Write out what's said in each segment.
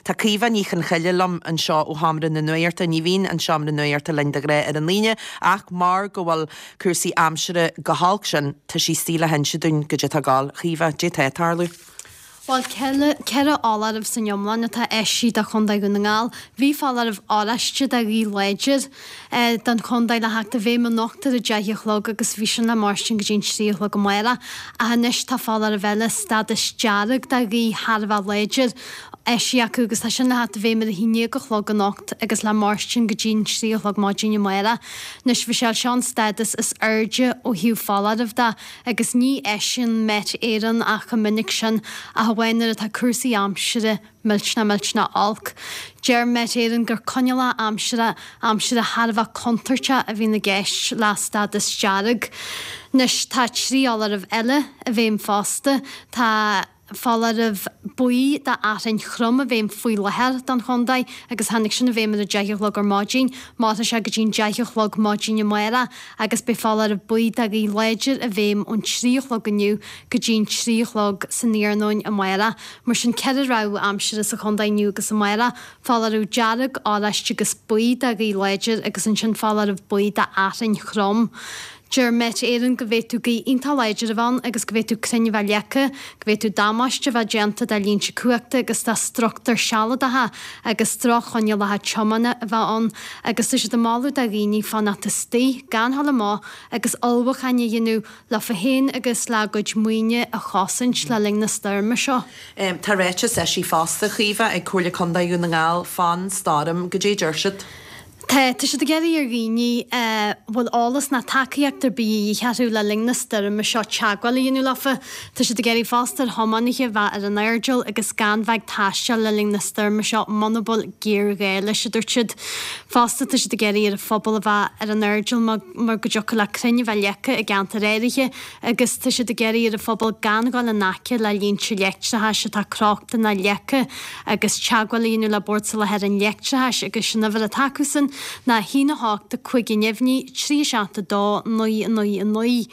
Tá cíomh níchan cheilelum an seo ó hamra na nuirta ní bhín an seam na nuirta lein de gré ar an líne ach mar go bhfuil cursaí amsere gohalg sin tá sí stíle hense dún go dé gáil cíomh dé tarlú. Well, ceire álarmh san jomlan atá eisí a chundaid go na ngáil, bhí fálarmh álaiste a rí leidir don chundaid le heachta bhé man nachta a deithlog agus bhí sin le marstin go dtín tríoch le go mara a hanis tá fálar a bheile stadas dearag a rí Harbh leidir eisí acu agus tá sin le hat bhé mar a híine go chlog an nacht agus le marstin go dtín tríoch le mádíine mara nus bhí sé seán stadas is airde ó hiú fálarmh da agus ní eisin met éan a go minic sin a bhhainar atá cursaí amsere miltna alc. Dear met éan gur conneala amsere Harbh contarte a bhí na gceist le stadas dearag. Nus tá tríálarmh eile a bhéim fásta tá fálarmh buí de áin chrum a bhéim faoi lethir don chundaid agus hanig sin a bhéim a deithlog ar mádín, máta se go dtín deithlog mádíine mara agus be fálarmh buí a í leidir a bhéim ón tríolog aniu go dtín tríolog san níarnóin a mara, mar sin cead rá amsere sa chundaid nniu agus a mara, fálarmh dearag álaiste agus buí a í leidir agus an sin fálarmh buí de áin chrum. Dear met éan go bhéú go iontal leidir a bhain agus go bhéú crenne bheith lecha, go bhéú damáiste bheith genta de líonn se cuaachta agus tá struchttar sealathe agus trochhaine lethe chomanna a bheitón agus is de máú a rií fanna testí gan hala má agus olbhachaine dionú le fa héin agus le goid muoine a chaint le ling na sturme seo. Tá réite sé sí fásta chiomh ag chuirla condaú na ngáil fan starm go dé deirsid. Tá si a geirí ar rií bhfuil álas na takeíachtar bí chearú le lingnastar me seo teagháil dionú lefa, Tá si a geirí fástar thomanige bheith ar an airdeal agus gan bheith taiiste le lingnastar me seo manabal géir réile siidirtid. Fásta tá si a geirí ar a phobal a bheith ar an airdeal mar go deocha le crenne bheith lecha a gceanta réiriche agus tá si a geirí ar a phobal gan gáil le nace le líonn se leictrethe se tá crochta na lecha agus teagháil dionú le borsa le head an leictrethe agus sin bhfuil a tacusan na hína hácht a chuig nefhní trí seanta dá nuí.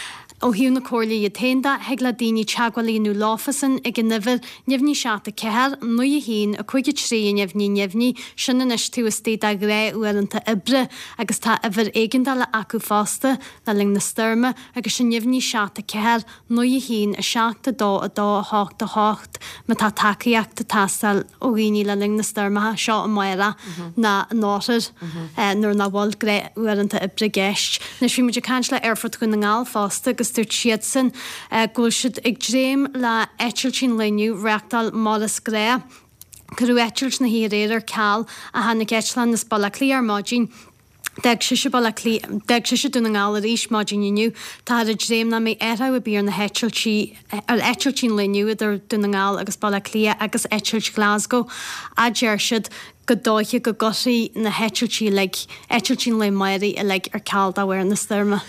Ó hiú na cóirlaí a ténda heag le daoine teagháilíonú láfasan ag an nifir nefhní seata ceir nu a hín a chuige trí nefhní sinna is tú istí a gré uanta ibre agus tá ihar éigeanda le acu fásta na ling na sturme agus sin nefhní seata ceir nu a hín a seachta dá hácht a hácht me tá takeíachta tastal ó rií le ling na sturmethe seo an mara na náir nuair na bháil gré uanta ibre gceist. Nes bhí muidir caiint le airfurt go na ngáil fásta agus dúirt siad san ghfuil siad ag dréim le eitiiltín leniu reachtal málas gré, Curú eitiilt na híréir ceall a hanna Eitleán na Spallaclí ar mádín. Deag si dúna ngáil a ríis mádíniu, tá a dréim na mé a bíar na eitiiltín leniu idir dúna ngáil agus Spallaclí agus eitiilt Glasgow a deir siad go dóiche go gosaí na heitiltí le eitiltín le mairí a le ar ceall dáhhair na sturme.